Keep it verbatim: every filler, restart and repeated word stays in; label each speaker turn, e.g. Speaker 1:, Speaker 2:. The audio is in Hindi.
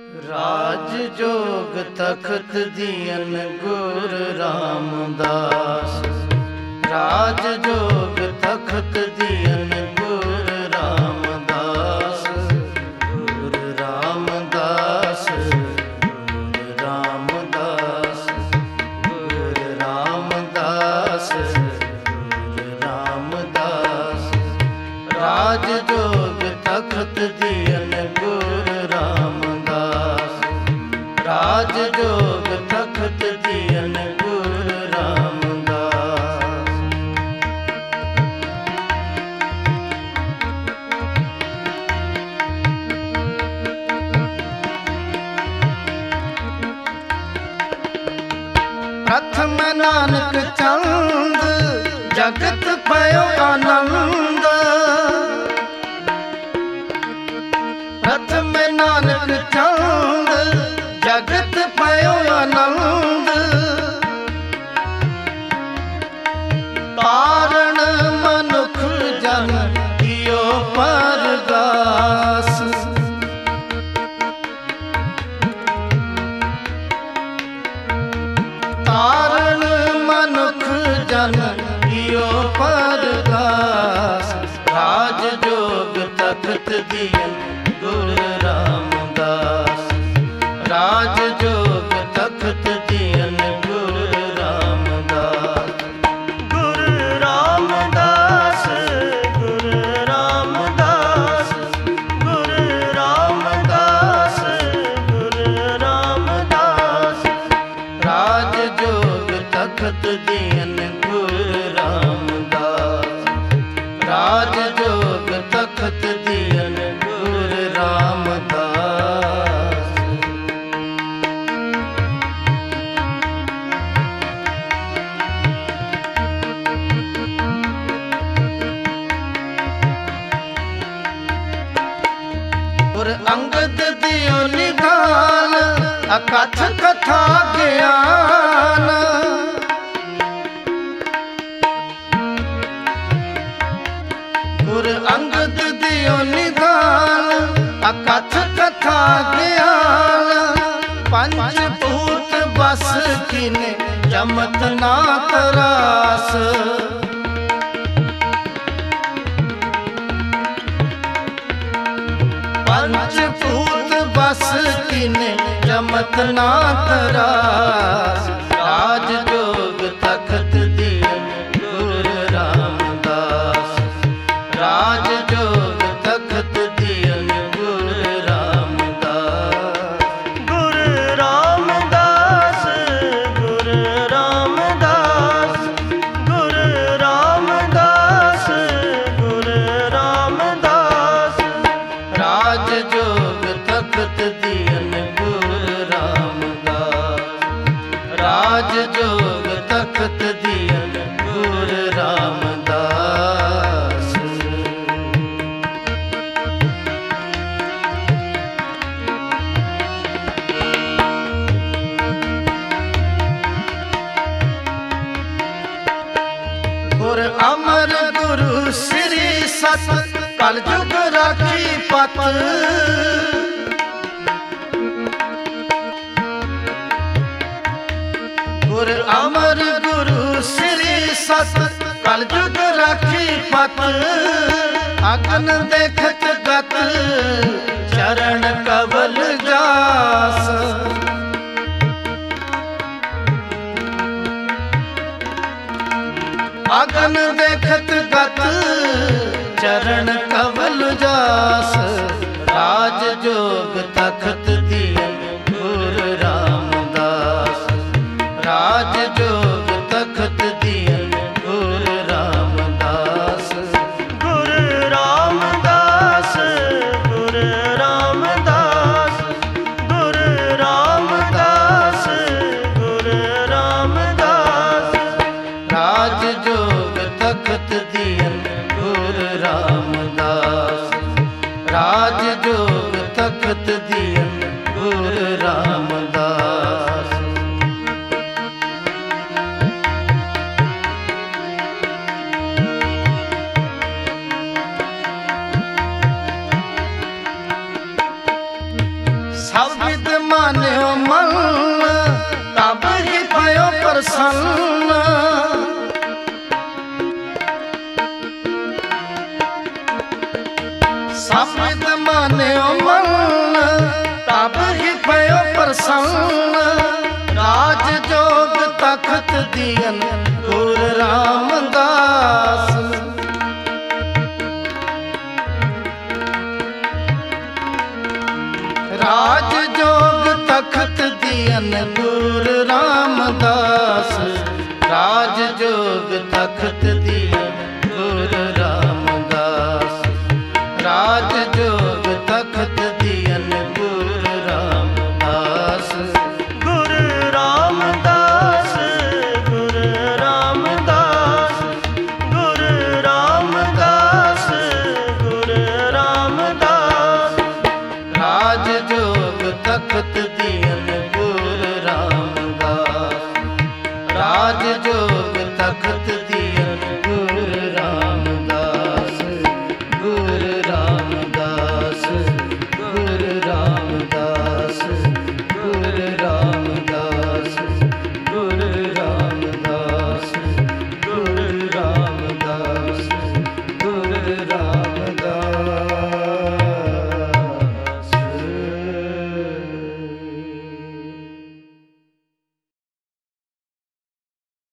Speaker 1: राज जोग तखत दियन गुरु रामदास। राज जोग तखत दियन गुरु रामदास। गुरु रामदास गुरु रामदास गुरु रामदास गुरु रामदास। राज जोग तखत दियन गुरु रामदास। राज जोग तखत दियन गुरु रामदास। प्रथम नानक चंद जगत पयो आनंद। प्रथम नानक चंद जगत पयो आनंद। कारण मनुख जन कियो परगास। कारण मनुख जन कियो परगास। राज जोग तखत दियन गुरु रामदास। राज जोग तखत दियन गुरु रामदास। गुरु रामदास गुरु रामदास गुरु रामदास गुरु रामदास। राज जोग तखत दियन गुरु रामदास। राज जोग तखत दियन गुरु रामदास। गुर अंगद दियो निधान अकथ कथा ज्ञान। गुर अंगद दियो निधान अकथ कथा ज्ञान। पंचभूत बस किने जमत ना तरास। पंचभूत बस किने जमत ना तरास। राज जोग तखत दियन गुरु रामदास। राज जोग तखत दियन गुरु रामदास। गुरु रामदास गुरु रामदास गुरु रामदास गुरु रामदास। राज जोग तखत दियन गुरु रामदास। राज जोग तखत दियन गुरु रामदास। गुर अमर गुरु श्री सत कल जुग राखी पत। गुर अमर गुरु श्री सत कल जुग राखी पत। अगन देखत गत चरण कवल जास। अगन देखत गत चरण कवल जास। राज जोग तखत दियन गुरु रामदास। राज जोग तखत दियन गुरु रामदास। गुरु रामदास गुरु रामदास गुरु रामदास गुरु रामदास। राज जोग तखत दियन गुरु रामदास। राज जोग तखत दियन गुरु रामदास। सब प्रसन्न। समित मान्यो मन तब ही भयो प्रसन्न। राज जोग तखत दियन गुर रामदास। राज जोग तखत दियन गुर रामदास। राज जोग तखत दियन गुर रामदास। राज जोग तखत दियन गुर रामदास। गुरु रामदास गुरु रामदास गुरु रामदास गुरु रामदास। राज जोग तखत